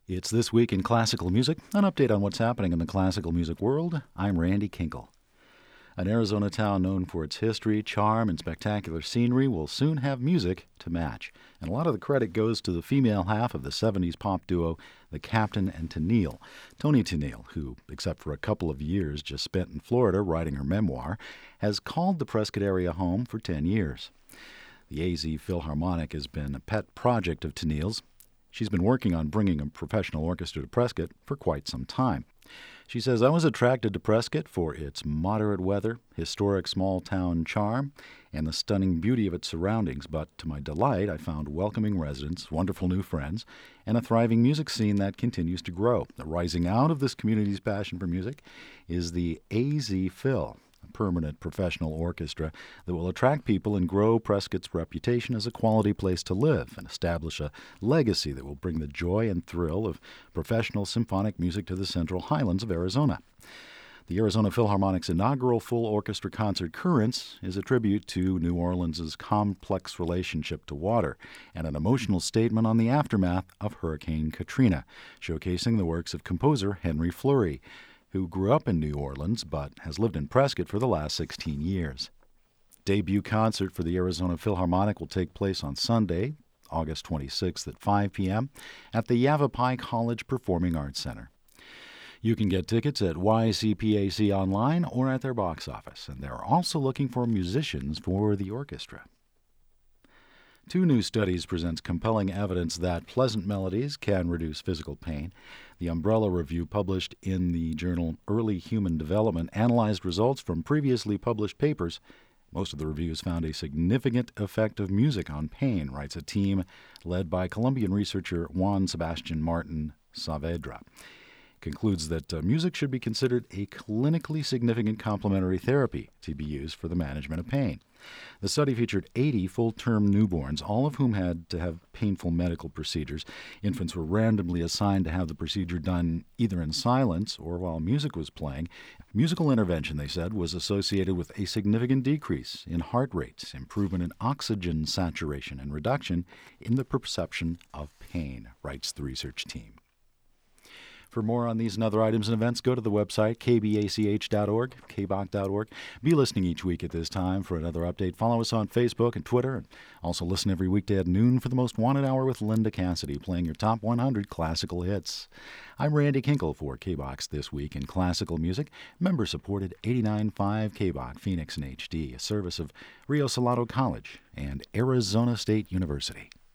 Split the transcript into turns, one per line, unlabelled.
It's This Week in Classical Music, an update on what's happening in the classical music world. I'm Randy Kinkle. An Arizona town known for its history, charm, and spectacular scenery will soon have music to match. And a lot of the credit goes to the female half of the 70s pop duo, The Captain and Tennille. Toni Tennille, who, except for a couple of years just spent in Florida writing her memoir, has called the Prescott area home for 10 years. The AZ Philharmonic has been a pet project of Tennille's. She's been working on bringing a professional orchestra to Prescott for quite some time. She says, "I was attracted to Prescott for its moderate weather, historic small-town charm, and the stunning beauty of its surroundings, but to my delight, I found welcoming residents, wonderful new friends, and a thriving music scene that continues to grow. The rising out of this community's passion for music is the AZ Phil, a permanent professional orchestra that will attract people and grow Prescott's reputation as a quality place to live and establish a legacy that will bring the joy and thrill of professional symphonic music to the Central Highlands of Arizona." The Arizona Philharmonic's inaugural full orchestra concert, Currents, is a tribute to New Orleans' complex relationship to water and an emotional statement on the aftermath of Hurricane Katrina, showcasing the works of composer Henry Fleury, who grew up in New Orleans but has lived in Prescott for the last 16 years. Debut concert for the Arizona Philharmonic will take place on Sunday, August 26th at 5 p.m. at the Yavapai College Performing Arts Center. You can get tickets at YCPAC online or at their box office, and they're also looking for musicians for the orchestra. Two new studies present compelling evidence that pleasant melodies can reduce physical pain. The Umbrella Review, published in the journal Early Human Development, analyzed results from previously published papers. Most of the reviews found a significant effect of music on pain, writes a team led by Colombian researcher Juan Sebastian Martin Saavedra. Concludes that music should be considered a clinically significant complementary therapy to be used for the management of pain. The study featured 80 full-term newborns, all of whom had to have painful medical procedures. Infants were randomly assigned to have the procedure done either in silence or while music was playing. Musical intervention, they said, was associated with a significant decrease in heart rates, improvement in oxygen saturation, and reduction in the perception of pain, writes the research team. For more on these and other items and events, go to the website kbach.org, kbach.org. Be listening each week at this time for another update. Follow us on Facebook and Twitter. And also listen every weekday at noon for the Most Wanted Hour with Linda Cassidy, playing your top 100 classical hits. I'm Randy Kinkle for KBOX This Week in Classical Music, member-supported 89.5 KBOX Phoenix in HD, a service of Rio Salado College and Arizona State University.